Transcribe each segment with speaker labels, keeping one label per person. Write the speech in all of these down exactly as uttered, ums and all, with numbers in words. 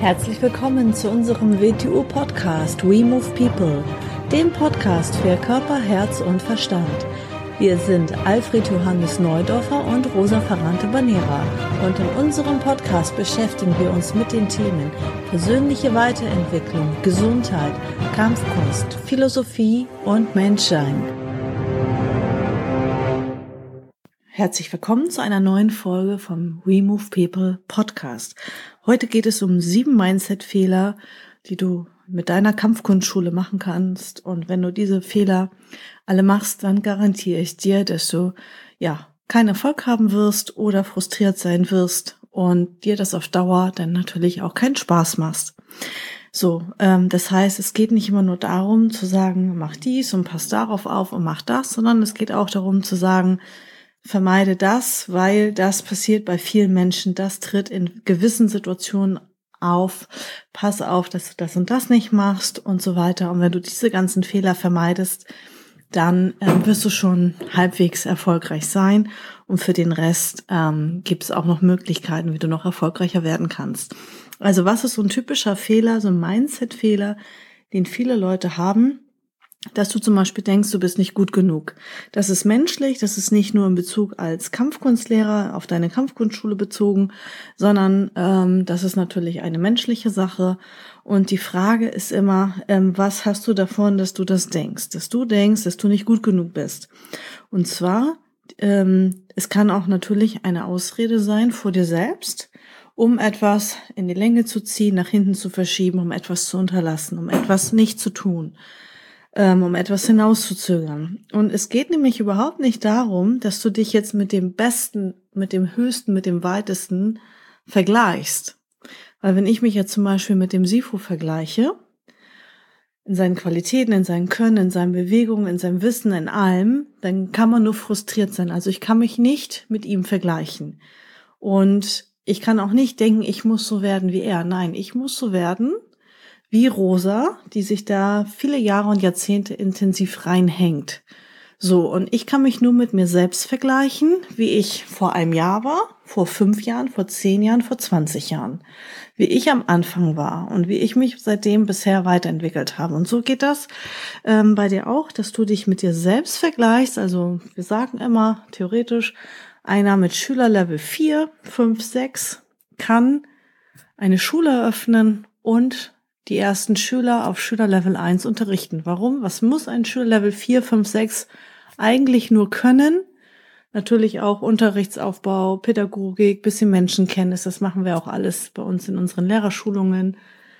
Speaker 1: Herzlich willkommen zu unserem W T U-Podcast We Move People, dem Podcast für Körper, Herz und Verstand. Wir sind Alfred Johannes Neudorfer und Rosa Ferrante-Banera und in unserem Podcast beschäftigen wir uns mit den Themen persönliche Weiterentwicklung, Gesundheit, Kampfkunst, Philosophie und Menschsein. Herzlich willkommen zu einer neuen Folge vom We Move People Podcast. Heute geht es um sieben Mindset-Fehler, die du mit deiner Kampfkunstschule machen kannst. Und wenn du diese Fehler alle machst, dann garantiere ich dir, dass du ja keinen Erfolg haben wirst oder frustriert sein wirst und dir das auf Dauer dann natürlich auch keinen Spaß macht. So, ähm, das heißt, es geht nicht immer nur darum zu sagen, mach dies und pass darauf auf und mach das, sondern es geht auch darum zu sagen, vermeide das, weil das passiert bei vielen Menschen, das tritt in gewissen Situationen auf, pass auf, dass du das und das nicht machst und so weiter. Und wenn du diese ganzen Fehler vermeidest, dann ähm, wirst du schon halbwegs erfolgreich sein. Und für den Rest ähm, gibt es auch noch Möglichkeiten, wie du noch erfolgreicher werden kannst. Also was ist so ein typischer Fehler, so ein Mindset-Fehler, den viele Leute haben? Dass du zum Beispiel denkst, du bist nicht gut genug. Das ist menschlich, das ist nicht nur in Bezug als Kampfkunstlehrer auf deine Kampfkunstschule bezogen, sondern ähm, das ist natürlich eine menschliche Sache. Und die Frage ist immer, ähm, was hast du davon, dass du das denkst? Dass du denkst, dass du nicht gut genug bist. Und zwar, ähm, es kann auch natürlich eine Ausrede sein vor dir selbst, um etwas in die Länge zu ziehen, nach hinten zu verschieben, um etwas zu unterlassen, um etwas nicht zu tun. um etwas hinauszuzögern. Und es geht nämlich überhaupt nicht darum, dass du dich jetzt mit dem Besten, mit dem Höchsten, mit dem Weitesten vergleichst. Weil wenn ich mich jetzt zum Beispiel mit dem Sifu vergleiche, in seinen Qualitäten, in seinem Können, in seinen Bewegungen, in seinem Wissen, in allem, dann kann man nur frustriert sein. Also ich kann mich nicht mit ihm vergleichen. Und ich kann auch nicht denken, ich muss so werden wie er. Nein, ich muss so werden wie Rosa, die sich da viele Jahre und Jahrzehnte intensiv reinhängt. So, und ich kann mich nur mit mir selbst vergleichen, wie ich vor einem Jahr war, vor fünf Jahren, vor zehn Jahren, vor zwanzig Jahren. Wie ich am Anfang war und wie ich mich seitdem bisher weiterentwickelt habe. Und so geht das ähm, bei dir auch, dass du dich mit dir selbst vergleichst. Also wir sagen immer, theoretisch, einer mit Schülerlevel vier, fünf, sechs kann eine Schule eröffnen und die ersten Schüler auf Schülerlevel eins unterrichten. Warum? Was muss ein Schülerlevel vier, fünf, sechs eigentlich nur können? Natürlich auch Unterrichtsaufbau, Pädagogik, bisschen Menschenkenntnis, das machen wir auch alles bei uns in unseren Lehrerschulungen.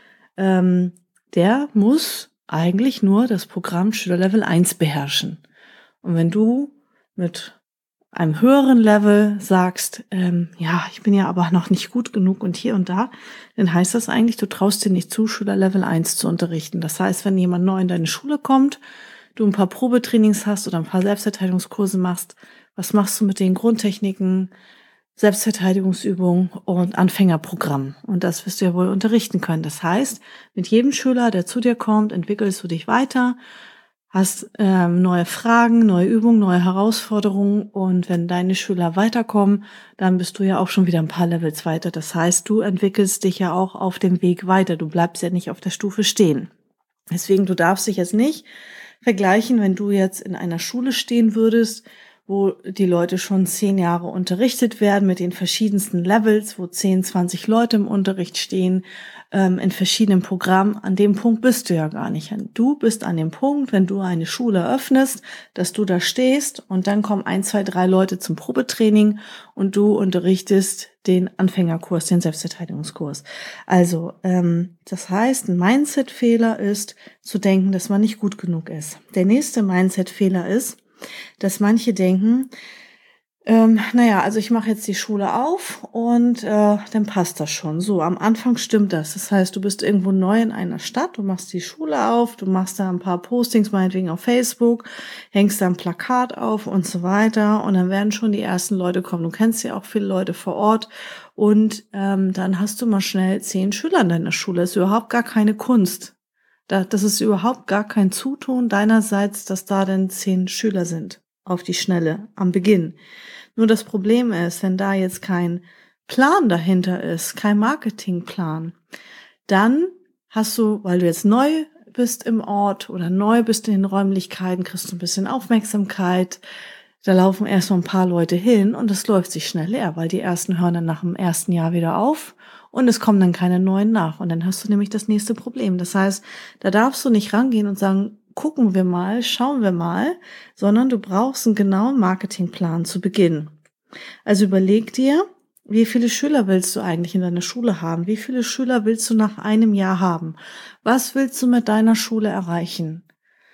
Speaker 1: Ähm, der muss eigentlich nur das Programm Schülerlevel eins beherrschen. Und wenn du mit einem höheren Level sagst, ähm, ja, ich bin ja aber noch nicht gut genug und hier und da, dann heißt das eigentlich, du traust dir nicht zu, Schülerlevel eins zu unterrichten. Das heißt, wenn jemand neu in deine Schule kommt, du ein paar Probetrainings hast oder ein paar Selbstverteidigungskurse machst, was machst du mit den Grundtechniken, Selbstverteidigungsübungen und Anfängerprogramm? Und das wirst du ja wohl unterrichten können. Das heißt, mit jedem Schüler, der zu dir kommt, entwickelst du dich weiter, hast ähm, neue Fragen, neue Übungen, neue Herausforderungen und wenn deine Schüler weiterkommen, dann bist du ja auch schon wieder ein paar Levels weiter. Das heißt, du entwickelst dich ja auch auf dem Weg weiter. Du bleibst ja nicht auf der Stufe stehen. Deswegen, du darfst dich jetzt nicht vergleichen, wenn du jetzt in einer Schule stehen würdest, wo die Leute schon zehn Jahre unterrichtet werden mit den verschiedensten Levels, wo zehn, zwanzig Leute im Unterricht stehen, ähm, in verschiedenen Programmen. An dem Punkt bist du ja gar nicht. Du bist an dem Punkt, wenn du eine Schule öffnest, dass du da stehst und dann kommen ein, zwei, drei Leute zum Probetraining und du unterrichtest den Anfängerkurs, den Selbstverteidigungskurs. Also, ähm, das heißt, ein Mindset-Fehler ist, zu denken, dass man nicht gut genug ist. Der nächste Mindset-Fehler ist, dass manche denken, ähm, naja, also ich mache jetzt die Schule auf und äh, dann passt das schon. So, am Anfang stimmt das. Das heißt, du bist irgendwo neu in einer Stadt, du machst die Schule auf, du machst da ein paar Postings, meinetwegen auf Facebook, hängst da ein Plakat auf und so weiter und dann werden schon die ersten Leute kommen. Du kennst ja auch viele Leute vor Ort und ähm, dann hast du mal schnell zehn Schüler in deiner Schule. Das ist überhaupt gar keine Kunst. Das ist überhaupt gar kein Zutun deinerseits, dass da denn zehn Schüler sind, auf die Schnelle, am Beginn. Nur das Problem ist, wenn da jetzt kein Plan dahinter ist, kein Marketingplan, Dann hast du, weil du jetzt neu bist im Ort oder neu bist in den Räumlichkeiten, kriegst du ein bisschen Aufmerksamkeit. Da laufen erst mal ein paar Leute hin und es läuft sich schnell leer, weil die ersten hören dann nach dem ersten Jahr wieder auf und es kommen dann keine neuen nach. Und dann hast du nämlich das nächste Problem. Das heißt, da darfst du nicht rangehen und sagen, gucken wir mal, schauen wir mal, sondern du brauchst einen genauen Marketingplan zu Beginn. Also überleg dir, wie viele Schüler willst du eigentlich in deiner Schule haben? Wie viele Schüler willst du nach einem Jahr haben? Was willst du mit deiner Schule erreichen?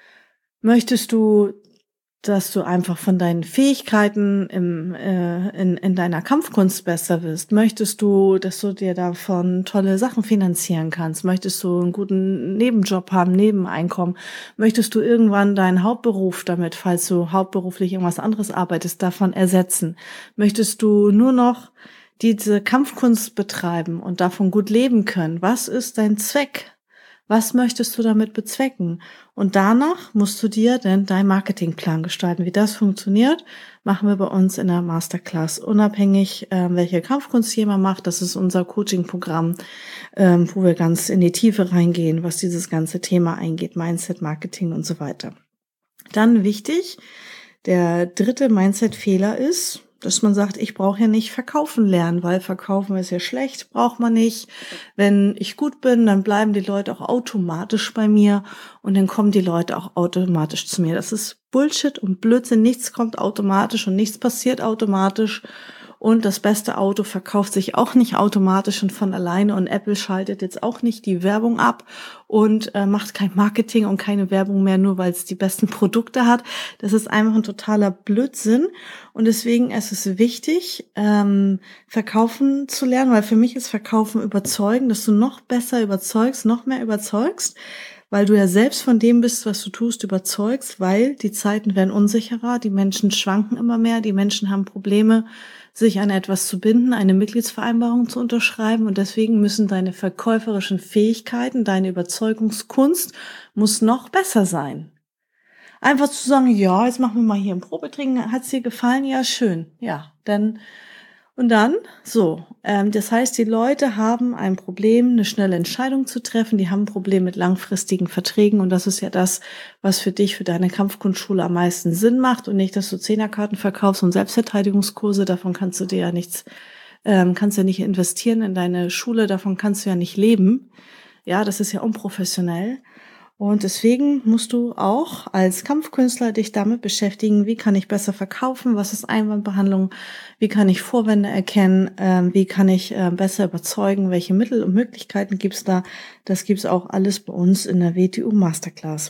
Speaker 1: Möchtest du, dass du einfach von deinen Fähigkeiten im, äh, in, in deiner Kampfkunst besser wirst? Möchtest du, dass du dir davon tolle Sachen finanzieren kannst? Möchtest du einen guten Nebenjob haben, Nebeneinkommen? Möchtest du irgendwann deinen Hauptberuf damit, falls du hauptberuflich irgendwas anderes arbeitest, davon ersetzen? Möchtest du nur noch diese Kampfkunst betreiben und davon gut leben können? Was ist dein Zweck? Was möchtest du damit bezwecken? Und danach musst du dir dann deinen Marketingplan gestalten. Wie das funktioniert, machen wir bei uns in der Masterclass. Unabhängig, äh, welche Kampfkunst jemand macht, das ist unser Coaching-Programm, ähm, wo wir ganz in die Tiefe reingehen, was dieses ganze Thema eingeht, Mindset, Marketing und so weiter. Dann wichtig, der dritte Mindset-Fehler ist, dass man sagt, ich brauche ja nicht verkaufen lernen, weil verkaufen ist ja schlecht, braucht man nicht. Wenn ich gut bin, dann bleiben die Leute auch automatisch bei mir und dann kommen die Leute auch automatisch zu mir. Das ist Bullshit und Blödsinn. Nichts kommt automatisch und nichts passiert automatisch. Und das beste Auto verkauft sich auch nicht automatisch und von alleine. Und Apple schaltet jetzt auch nicht die Werbung ab und äh, macht kein Marketing und keine Werbung mehr, nur weil es die besten Produkte hat. Das ist einfach ein totaler Blödsinn. Und deswegen ist es wichtig, ähm, verkaufen zu lernen, weil für mich ist Verkaufen überzeugen, dass du noch besser überzeugst, noch mehr überzeugst, weil du ja selbst von dem bist, was du tust, überzeugst, weil die Zeiten werden unsicherer, die Menschen schwanken immer mehr, die Menschen haben Probleme, sich an etwas zu binden, eine Mitgliedsvereinbarung zu unterschreiben und deswegen müssen deine verkäuferischen Fähigkeiten, deine Überzeugungskunst muss noch besser sein. Einfach zu sagen, ja, jetzt machen wir mal hier ein Probetraining, hat's dir gefallen? Ja, schön, ja, dann und dann, so, ähm, das heißt, die Leute haben ein Problem, eine schnelle Entscheidung zu treffen, die haben ein Problem mit langfristigen Verträgen und das ist ja das, was für dich, für deine Kampfkunstschule am meisten Sinn macht und nicht, dass du Zehnerkarten verkaufst und Selbstverteidigungskurse, davon kannst du dir ja nichts, ähm, kannst ja nicht investieren in deine Schule, davon kannst du ja nicht leben, ja, das ist ja unprofessionell. Und deswegen musst du auch als Kampfkünstler dich damit beschäftigen, wie kann ich besser verkaufen, was ist Einwandbehandlung, wie kann ich Vorwände erkennen, äh, wie kann ich äh, besser überzeugen, welche Mittel und Möglichkeiten gibt's da. Das gibt's auch alles bei uns in der W T U Masterclass.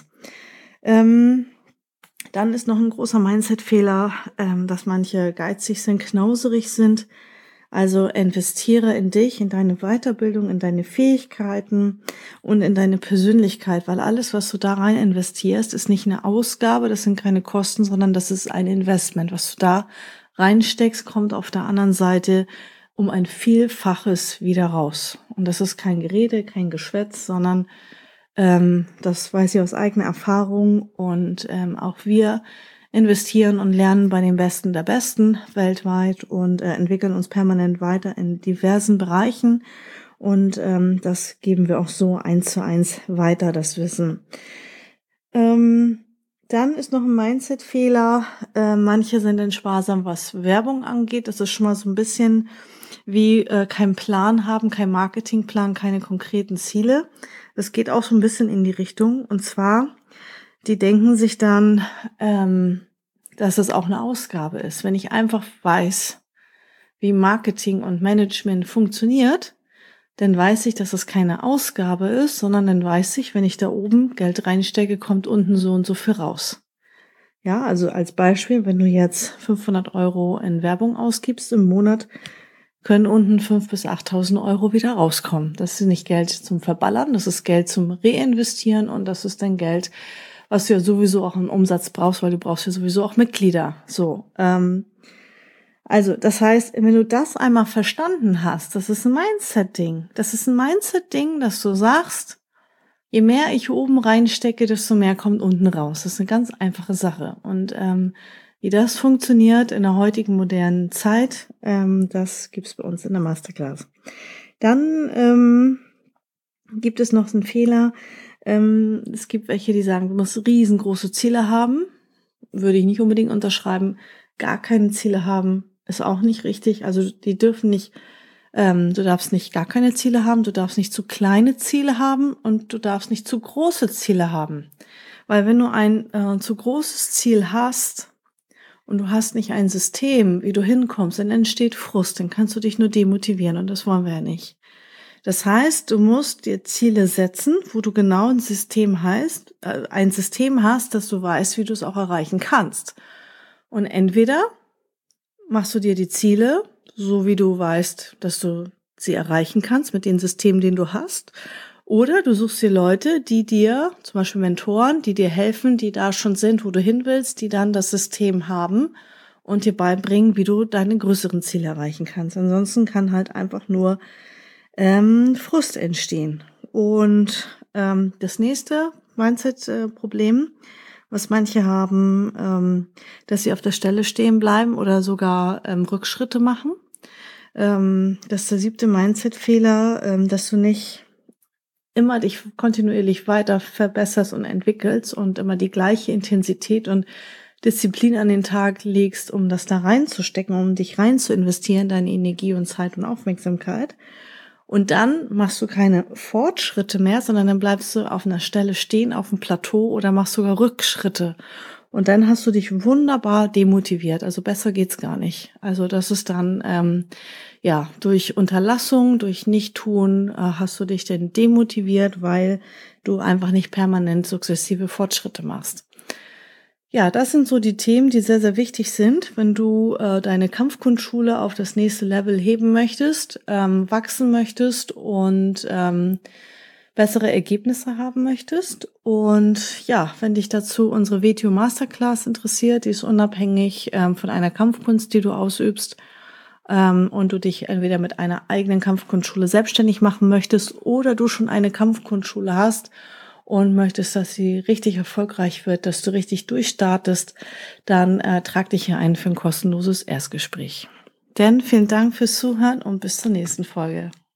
Speaker 1: Ähm, dann ist noch ein großer Mindset-Fehler, ähm, dass manche geizig sind, knauserig sind. Also investiere in dich, in deine Weiterbildung, in deine Fähigkeiten und in deine Persönlichkeit, weil alles, was du da rein investierst, ist nicht eine Ausgabe, das sind keine Kosten, sondern das ist ein Investment. Was du da reinsteckst, kommt auf der anderen Seite um ein Vielfaches wieder raus. Und das ist kein Gerede, kein Geschwätz, sondern ähm, das weiß ich aus eigener Erfahrung und ähm, auch wir investieren und lernen bei den Besten der Besten weltweit und äh, entwickeln uns permanent weiter in diversen Bereichen und ähm, das geben wir auch so eins zu eins weiter, das Wissen. Ähm, dann ist noch ein Mindset-Fehler, äh, manche sind dann sparsam, was Werbung angeht, das ist schon mal so ein bisschen wie äh, kein Plan haben, kein Marketingplan, keine konkreten Ziele. Das geht auch so ein bisschen in die Richtung und zwar die denken sich dann, ähm, dass es auch eine Ausgabe ist. Wenn ich einfach weiß, wie Marketing und Management funktioniert, dann weiß ich, dass es keine Ausgabe ist, sondern dann weiß ich, wenn ich da oben Geld reinstecke, kommt unten so und so viel raus. Ja, also als Beispiel, wenn du jetzt fünfhundert Euro in Werbung ausgibst im Monat, können unten fünftausend bis achttausend Euro wieder rauskommen. Das ist nicht Geld zum Verballern, das ist Geld zum Reinvestieren und das ist dann Geld, was du ja sowieso auch im Umsatz brauchst, weil du brauchst ja sowieso auch Mitglieder. So, ähm, also das heißt, wenn du das einmal verstanden hast, das ist ein Mindset-Ding. Das ist ein Mindset-Ding, dass du sagst, je mehr ich oben reinstecke, desto mehr kommt unten raus. Das ist eine ganz einfache Sache. Und ähm, wie das funktioniert in der heutigen modernen Zeit, ähm, das gibt's bei uns in der Masterclass. Dann ähm, gibt es noch einen Fehler. Ähm, es gibt welche, die sagen, du musst riesengroße Ziele haben. Würde ich nicht unbedingt unterschreiben. Gar keine Ziele haben ist auch nicht richtig. Also die dürfen nicht, ähm, du darfst nicht gar keine Ziele haben, du darfst nicht zu kleine Ziele haben und du darfst nicht zu große Ziele haben. Weil wenn du ein äh, zu großes Ziel hast und du hast nicht ein System, wie du hinkommst, dann entsteht Frust, dann kannst du dich nur demotivieren und das wollen wir ja nicht. Das heißt, du musst dir Ziele setzen, wo du genau ein System heißt, äh, ein System hast, dass du weißt, wie du es auch erreichen kannst. Und entweder machst du dir die Ziele, so wie du weißt, dass du sie erreichen kannst mit dem System, den du hast, oder du suchst dir Leute, die dir, zum Beispiel Mentoren, die dir helfen, die da schon sind, wo du hin willst, die dann das System haben und dir beibringen, wie du deine größeren Ziele erreichen kannst. Ansonsten kann halt einfach nur ähm, Frust entstehen. Und ähm, das nächste Mindset-Problem, was manche haben, ähm, dass sie auf der Stelle stehen bleiben oder sogar ähm, Rückschritte machen. Ähm, das ist der siebte Mindset-Fehler, ähm, dass du nicht immer dich kontinuierlich weiter verbesserst und entwickelst und immer die gleiche Intensität und Disziplin an den Tag legst, um das da reinzustecken, um dich rein zu investieren, deine Energie und Zeit und Aufmerksamkeit. Und dann machst du keine Fortschritte mehr, sondern dann bleibst du auf einer Stelle stehen, auf dem Plateau oder machst sogar Rückschritte. Und dann hast du dich wunderbar demotiviert. Also besser geht's gar nicht. Also das ist dann, ähm, ja, durch Unterlassung, durch Nichttun äh, hast du dich dann demotiviert, weil du einfach nicht permanent sukzessive Fortschritte machst. Ja, das sind so die Themen, die sehr, sehr wichtig sind, wenn du äh, deine Kampfkunstschule auf das nächste Level heben möchtest, ähm, wachsen möchtest und ähm, bessere Ergebnisse haben möchtest. Und ja, wenn dich dazu unsere V T O Masterclass interessiert, die ist unabhängig ähm, von einer Kampfkunst, die du ausübst, ähm, und du dich entweder mit einer eigenen Kampfkunstschule selbstständig machen möchtest oder du schon eine Kampfkunstschule hast und möchtest, dass sie richtig erfolgreich wird, dass du richtig durchstartest, dann äh, trag dich hier ein für ein kostenloses Erstgespräch. Denn vielen Dank fürs Zuhören und bis zur nächsten Folge.